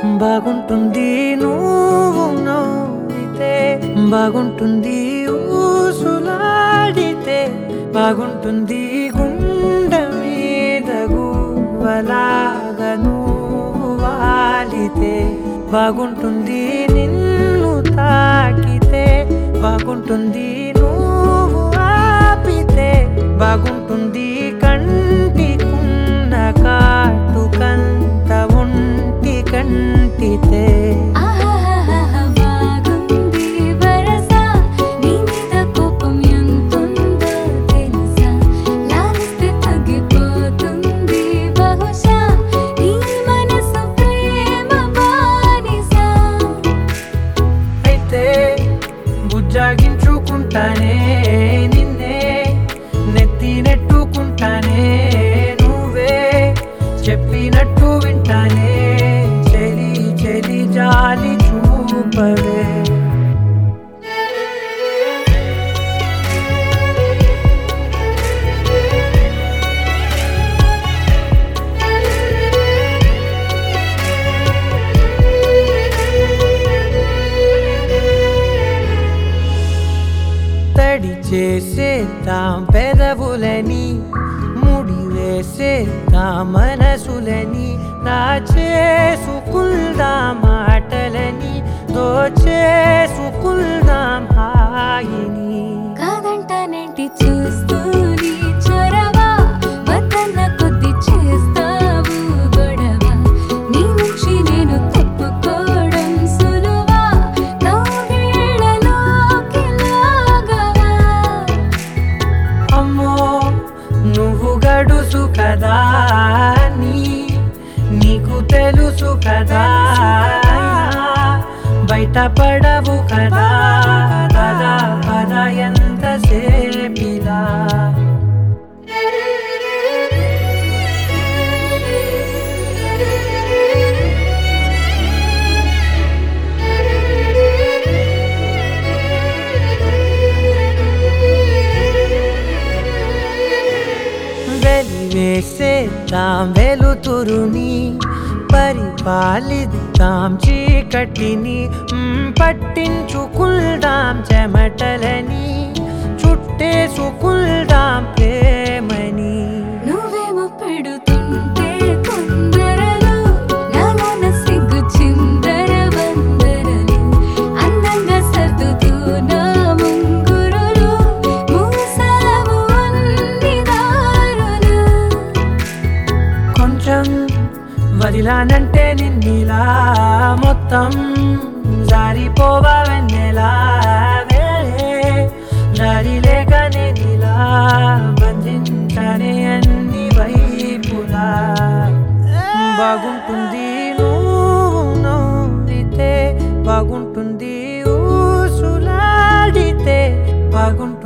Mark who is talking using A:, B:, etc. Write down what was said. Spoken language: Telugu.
A: బాగుంటుంది నువ్వు నవ్వితే, బాగుంటుంది ఊసులాడితే, బాగుంటుంది గుండె మీద గువ్వలాగా నువ్వు వాలితే, బాగుంటుంది నిన్ను తాకితే, బాగుంటుంది నువ్వు ఆపితే, బాగుంటుంది కంటికున్న కాటుకంత ఒంటి కంటితే. బుజ్జాగించుకుంటానే నిన్నే, నెత్తి నెట్టుకుంటానే, నువ్వే చెప్పినట్టు వింటానే, చెలి చెలి జాలి చూపవే. తడి చేసేద్దాం పెదవులని, ముడి వేసేద్దాం మనసులని, నా చేసుకుందాం మాటలని, దోచేసుకుందాం హాయిని.
B: కాదంటానేంటి చూస్తూని చొరవా, వద్దన్న కొద్ది చేస్తావు గొడవ, నీ నుంచి నేను తప్పుకోవడం సులువా, నవ్వేళ్ళలోకి లాగవా.
A: అమ్మో నువ్వు గడుసు కదా, నీకు తెలుసు కదా, బయట పడవు కదా, పద పద ఎంతసేపిలా. వెలివేసేద్దాం వెలుతురుని, పరిపాలిద్దాం చీకటిని, పట్టించుకుందాం చెమటలని, చుట్టేసుకుందాం ప్రేమని.
B: నువ్వేమో పెడుతుంటే కొందరలు, నాలోన సిగ్గు చిందర వందరలు, అందంగా సర్దుతూ నా ముంగురులు, మూసావు అన్ని దారులు.
A: కొంచెం వదిలానంటే నిన్నిలా, మొత్తం జారిపోవా వెన్నెలా, జారి లేక నేనిలా బంధించనే అన్ని వైపులా. బాగుంటుంది నువ్వు నవ్వితే, బాగుంటుంది ఊసులాడితే, బాగుంటుంది